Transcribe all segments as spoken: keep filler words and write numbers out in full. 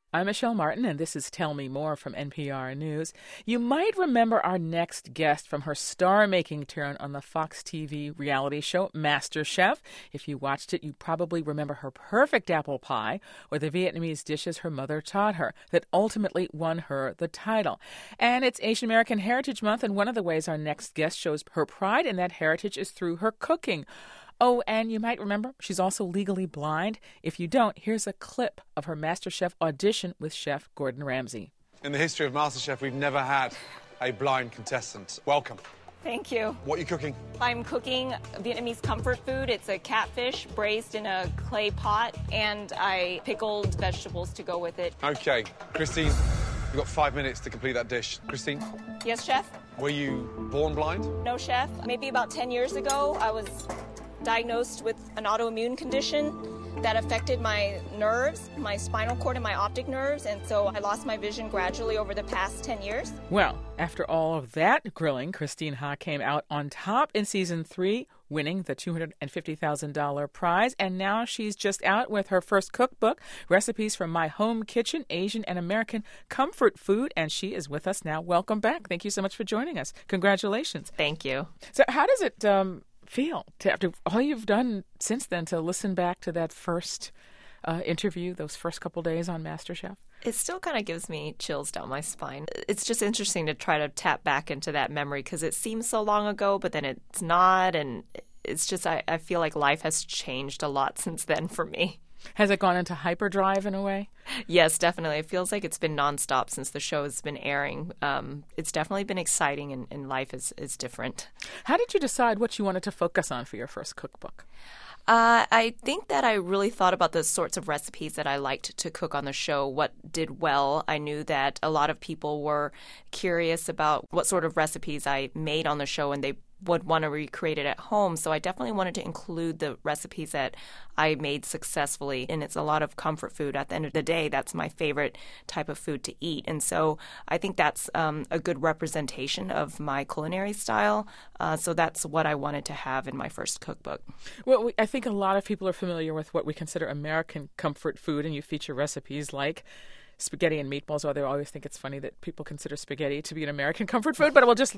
I'm Michelle Martin, and this is Tell Me More from N P R News. You might remember our next guest from her star-making turn on the Fox T V reality show MasterChef. If you watched it, you probably remember her perfect apple pie or the Vietnamese dishes her mother taught her that ultimately won her the title. And it's Asian American Heritage Month, and one of the ways our next guest shows her pride in that heritage is through her cooking. Oh, and you might remember she's also legally blind. If you don't, here's a clip of her MasterChef audition with Chef Gordon Ramsay. In the history of MasterChef, we've never had a blind contestant. Welcome. Thank you. What are you cooking? I'm cooking Vietnamese comfort food. It's a catfish braised in a clay pot, and I pickled vegetables to go with it. Okay, Christine, you've got five minutes to complete that dish. Christine? Yes, chef? Were you born blind? No, chef. Maybe about ten years ago, I was diagnosed with an autoimmune condition that affected my nerves, my spinal cord and my optic nerves, and so I lost my vision gradually over the past ten years. Well, after all of that grilling, Christine Ha came out on top in season three, winning the two hundred fifty thousand dollars prize, and now she's just out with her first cookbook, Recipes from My Home Kitchen, Asian and American Comfort Food, and she is with us now. Welcome back. Thank you so much for joining us. Congratulations. Thank you. So how does it um, feel to, after all you've done since then, to listen back to that first uh, interview, those first couple days on MasterChef? It still kind of gives me chills down my spine. It's just interesting to try to tap back into that memory because it seems so long ago, but then it's not. And it's just, I, I feel like life has changed a lot since then for me. Has it gone into hyperdrive in a way? Yes, definitely. It feels like it's been nonstop since the show has been airing. Um, it's definitely been exciting, and, and life is, is different. How did you decide what you wanted to focus on for your first cookbook? Uh, I think that I really thought about the sorts of recipes that I liked to cook on the show, what did well. I knew that a lot of people were curious about what sort of recipes I made on the show, and they would want to recreate it at home. So I definitely wanted to include the recipes that I made successfully. And it's a lot of comfort food. At the end of the day, that's my favorite type of food to eat. And so I think that's um, a good representation of my culinary style. Uh, so that's what I wanted to have in my first cookbook. Well, we, I think a lot of people are familiar with what we consider American comfort food, and you feature recipes like spaghetti and meatballs, although I always think it's funny that people consider spaghetti to be an American comfort food, but I will just,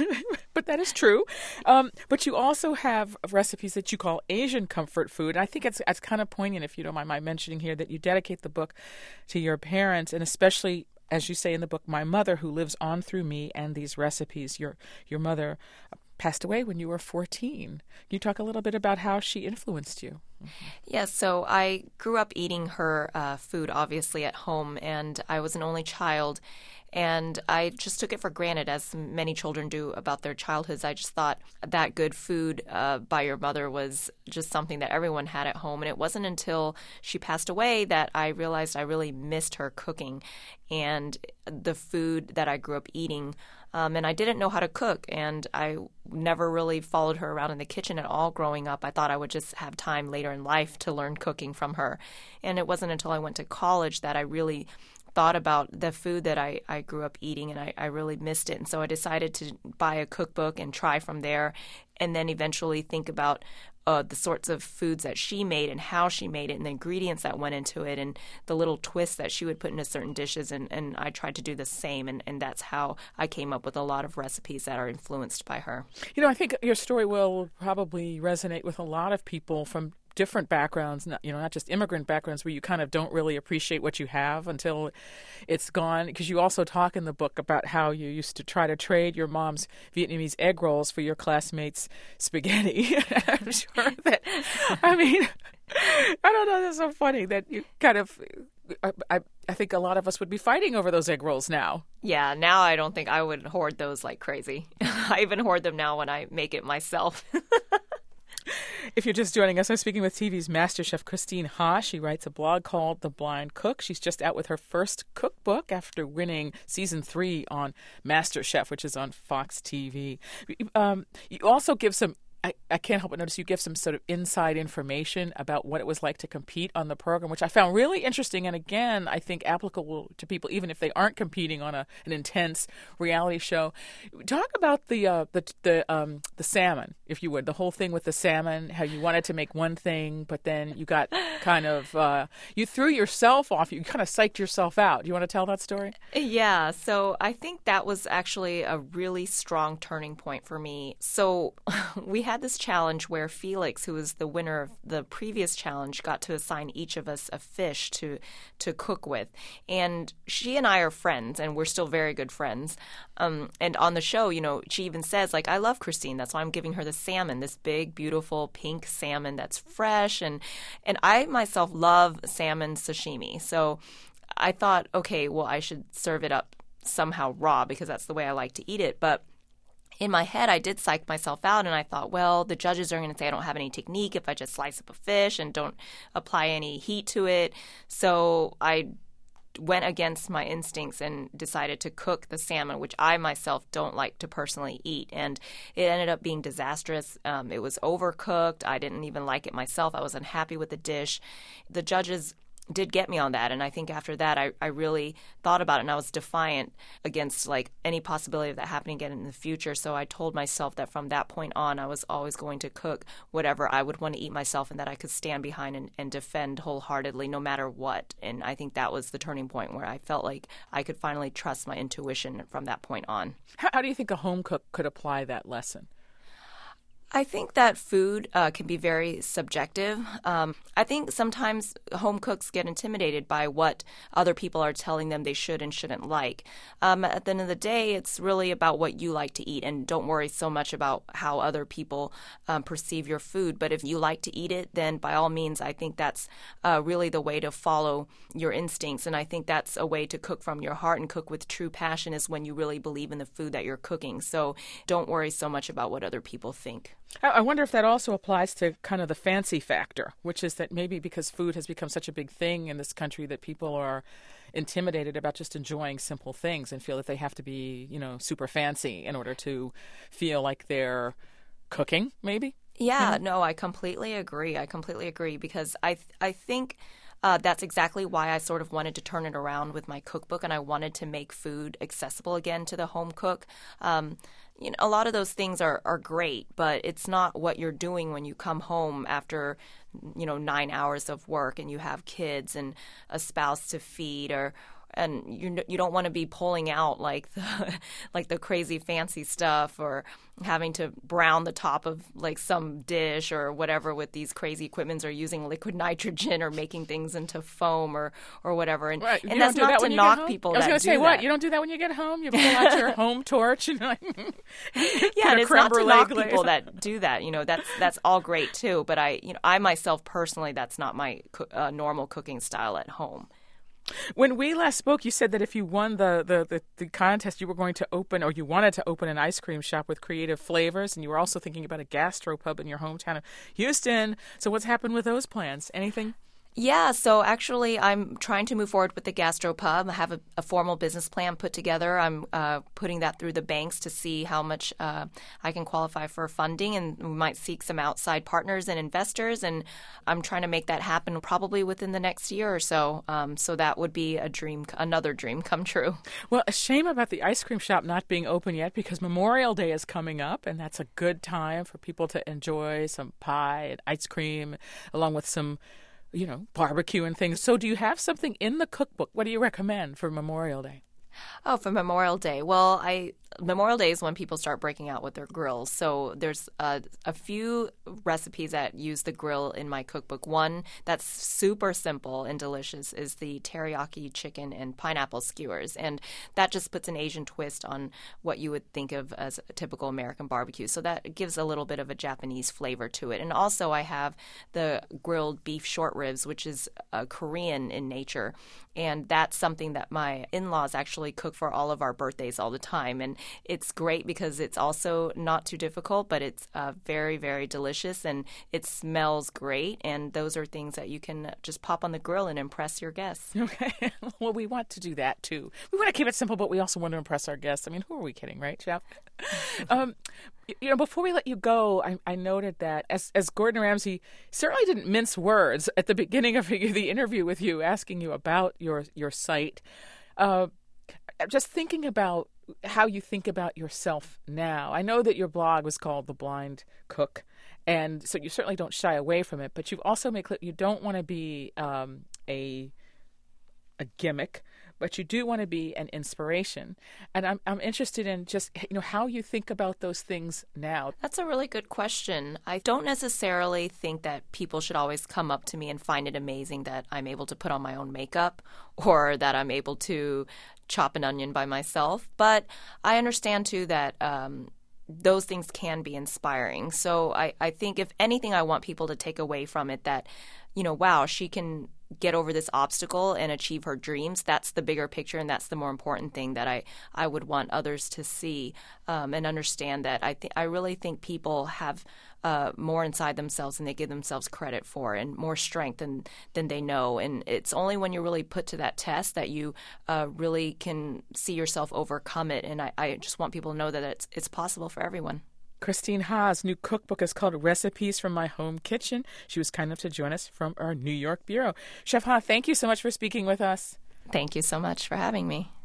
but that is true. Um, but you also have recipes that you call Asian comfort food. And I think it's, it's kind of poignant, if you don't mind my mentioning here, that you dedicate the book to your parents, and especially, as you say in the book, my mother, who lives on through me and these recipes. Your, your mother passed away when you were fourteen. Can you talk a little bit about how she influenced you? Mm-hmm. Yes, so I grew up eating her uh, food, obviously, at home, and I was an only child, and I just took it for granted, as many children do about their childhoods. I just thought that good food uh, by your mother was just something that everyone had at home, and it wasn't until she passed away that I realized I really missed her cooking and the food that I grew up eating. Um, and I didn't know how to cook, and I never really followed her around in the kitchen at all growing up. I thought I would just have time later in life to learn cooking from her. And it wasn't until I went to college that I really thought about the food that I, I grew up eating, and I, I really missed it. And so I decided to buy a cookbook and try from there, and then eventually think about uh, the sorts of foods that she made and how she made it and the ingredients that went into it and the little twists that she would put into certain dishes. And, and I tried to do the same, and, and that's how I came up with a lot of recipes that are influenced by her. You know, I think your story will probably resonate with a lot of people from different backgrounds, not, you know, not just immigrant backgrounds, where you kind of don't really appreciate what you have until it's gone. Because you also talk in the book about how you used to try to trade your mom's Vietnamese egg rolls for your classmates' spaghetti. I'm sure that, I mean, I don't know, that's so funny that you kind of, I, I think a lot of us would be fighting over those egg rolls now. Yeah, now I don't think I would hoard those like crazy. I even hoard them now when I make it myself. If you're just joining us, I'm speaking with T V's MasterChef Christine Ha. She writes a blog called The Blind Cook. She's just out with her first cookbook after winning season three on MasterChef, which is on Fox T V. Um, you also give some I can't help but notice you give some sort of inside information about what it was like to compete on the program, which I found really interesting. And again, I think applicable to people, even if they aren't competing on a, an intense reality show. Talk about the uh, the the um, the salmon, if you would, the whole thing with the salmon. How you wanted to make one thing, but then you got kind of uh, you threw yourself off. You kind of psyched yourself out. Do you want to tell that story? Yeah. So I think that was actually a really strong turning point for me. So we had this challenge where Felix, who was the winner of the previous challenge, got to assign each of us a fish to to cook with. And she and I are friends, and we're still very good friends. Um, and on the show, you know, she even says, like, I love Christine. That's why I'm giving her the salmon, this big, beautiful pink salmon that's fresh. And, and I myself love salmon sashimi. So I thought, okay, well, I should serve it up somehow raw because that's the way I like to eat it. But in my head, I did psych myself out, and I thought, well, the judges are going to say I don't have any technique if I just slice up a fish and don't apply any heat to it. So I went against my instincts and decided to cook the salmon, which I myself don't like to personally eat. And it ended up being disastrous. Um, it was overcooked. I didn't even like it myself. I was unhappy with the dish. The judges did get me on that, and I think after that I, I really thought about it, and I was defiant against like any possibility of that happening again in the future. So I told myself that from that point on I was always going to cook whatever I would want to eat myself, and that I could stand behind and, and defend wholeheartedly no matter what. And I think that was the turning point where I felt like I could finally trust my intuition from that point on. How, how do you think a home cook could apply that lesson? I think that food uh, can be very subjective. Um, I think sometimes home cooks get intimidated by what other people are telling them they should and shouldn't like. Um, at the end of the day, it's really about what you like to eat, and don't worry so much about how other people um, perceive your food. But if you like to eat it, then by all means, I think that's uh, really the way to follow your instincts. And I think that's a way to cook from your heart and cook with true passion, is when you really believe in the food that you're cooking. So don't worry so much about what other people think. I wonder if that also applies to kind of the fancy factor, which is that maybe because food has become such a big thing in this country that people are intimidated about just enjoying simple things and feel that they have to be, you know, super fancy in order to feel like they're cooking, maybe? Yeah, mm-hmm. No, I completely agree. I completely agree because I th- I think Uh, that's exactly why I sort of wanted to turn it around with my cookbook, and I wanted to make food accessible again to the home cook. Um, you know, a lot of those things are, are great, but it's not what you're doing when you come home after, you know, nine hours of work and you have kids and a spouse to feed, or and you you don't want to be pulling out like the like the crazy fancy stuff, or having to brown the top of like some dish or whatever with these crazy equipments, or using liquid nitrogen, or making things into foam, or or whatever. And, right. and that's not that to knock people. I was going to say that. what? You don't do that when you get home. You pull out your home torch and like yeah, and it's not to knock glaze. People that do that. You know, that's that's all great too. But I, you know, I myself personally, that's not my uh, normal cooking style at home. When we last spoke, you said that if you won the, the, the, the contest, you were going to open, or you wanted to open, an ice cream shop with creative flavors, and you were also thinking about a gastropub in your hometown of Houston. So what's happened with those plans? Anything? Yeah, so actually I'm trying to move forward with the gastropub. I have a, a formal business plan put together. I'm uh, putting that through the banks to see how much uh, I can qualify for funding, and we might seek some outside partners and investors, and I'm trying to make that happen probably within the next year or so. Um, so that would be a dream, another dream come true. Well, a shame about the ice cream shop not being open yet, because Memorial Day is coming up, and that's a good time for people to enjoy some pie and ice cream along with some, you know, barbecue and things. So do you have something in the cookbook? What do you recommend for Memorial Day? Oh, for Memorial Day. Well, I Memorial Day is when people start breaking out with their grills. So there's uh, a few recipes that use the grill in my cookbook. One that's super simple and delicious is the teriyaki chicken and pineapple skewers. And that just puts an Asian twist on what you would think of as a typical American barbecue. So that gives a little bit of a Japanese flavor to it. And also I have the grilled beef short ribs, which is uh, Korean in nature. And that's something that my in-laws actually actually cook for all of our birthdays all the time. And it's great because it's also not too difficult, but it's uh, very, very delicious and it smells great. And those are things that you can just pop on the grill and impress your guests. Okay. Well, we want to do that too. We want to keep it simple, but we also want to impress our guests. I mean, who are we kidding, right, Chef? um, you know, before we let you go, I, I noted that as as Gordon Ramsay certainly didn't mince words at the beginning of the interview with you, asking you about your your site. Uh, just thinking about how you think about yourself now. I know that your blog was called The Blind Cook, and so you certainly don't shy away from it. But you've also made clear you don't want to be um, a a gimmick, but you do want to be an inspiration. And I'm I'm interested in just, you know, how you think about those things now. That's a really good question. I don't necessarily think that people should always come up to me and find it amazing that I'm able to put on my own makeup or that I'm able to chop an onion by myself. But I understand, too, that um, those things can be inspiring. So I, I think if anything, I want people to take away from it that, you know, wow, she can get over this obstacle and achieve her dreams. That's the bigger picture, and that's the more important thing that I, I would want others to see um, and understand that I th- I really think people have uh, more inside themselves than they give themselves credit for, and more strength than, than they know. And it's only when you're really put to that test that you uh, really can see yourself overcome it. And I, I just want people to know that it's it's possible for everyone. Christine Ha's new cookbook is called Recipes from My Home Kitchen. She was kind enough to join us from our New York bureau. Chef Ha, thank you so much for speaking with us. Thank you so much for having me.